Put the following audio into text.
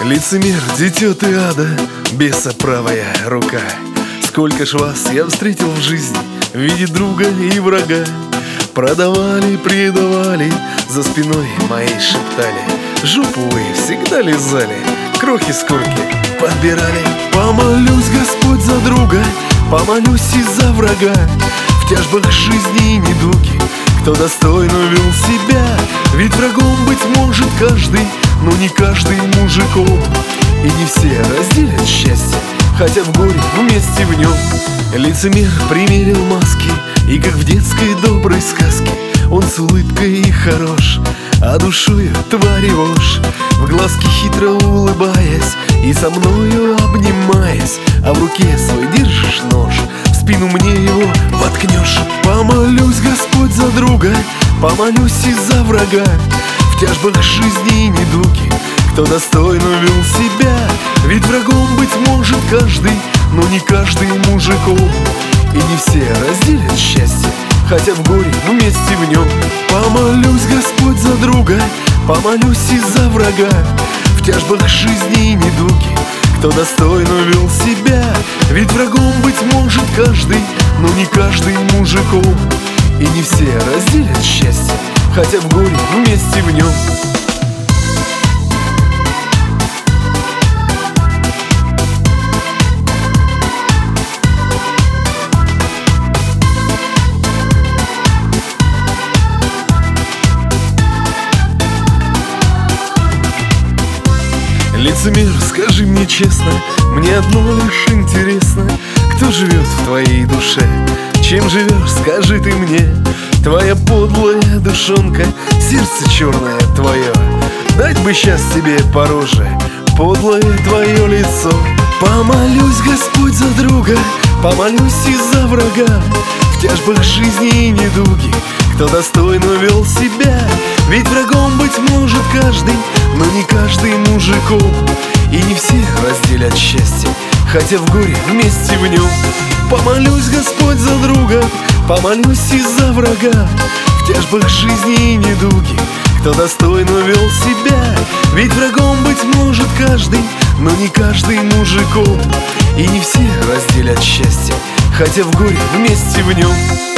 Лицемер, дитё ты ада, беса правая рука. Сколько ж вас я встретил в жизни в виде друга и врага. Продавали, предавали, за спиной моей шептали. Жопу вы всегда лизали, крохи с корки подбирали. Помолюсь, Господь, за друга, помолюсь и за врага. В тяжбах жизни и недуги, кто достойно вел себя. Ведь врагом быть может каждый, но не каждый мужиком. И не все разделят счастье, хотя в горе вместе в нем. Лицемер примерил маски, и как в детской доброй сказке он с улыбкой и хорош, а душою тварь вошь. В глазки хитро улыбаясь и со мною обнимаясь, а в руке свой держишь нож, в спину мне его воткнешь. Помолюсь, Господь, за друга, помолюсь и за врага. В тяжбах жизни и недуги, кто достойно вел себя. Ведь врагом быть может каждый, но не каждый мужиком. И не все разделят счастье, хотя в горе вместе в нем. Помолюсь, Господь, за друга, помолюсь и за врага. В тяжбах жизни и недуги, кто достойно вел себя. Ведь врагом быть может каждый, но не каждый мужиком. И не все разделят счастье, хотя в горе вместе в нем. Лицемер, скажи мне честно, мне одно лишь интересно: кто живет в твоей душе? Чем живешь, скажи ты мне? Твоя подлая душонка, сердце черное твое. Дать бы сейчас тебе по роже подлое твое лицо. Помолюсь, Господь, за друга, помолюсь и за врага. В тяжбах жизни и недуги, кто достойно вел себя. Ведь врагом быть может каждый, но не каждый мужиком. И не все разделят счастье, хотя в горе вместе в нем. Помолюсь, Господь, за друга, помолюсь и за врага. В тяжбах жизни и недуги, кто достойно вел себя. Ведь врагом быть может каждый, но не каждый мужиком. И не все разделят счастье, хотя в горе вместе в нем.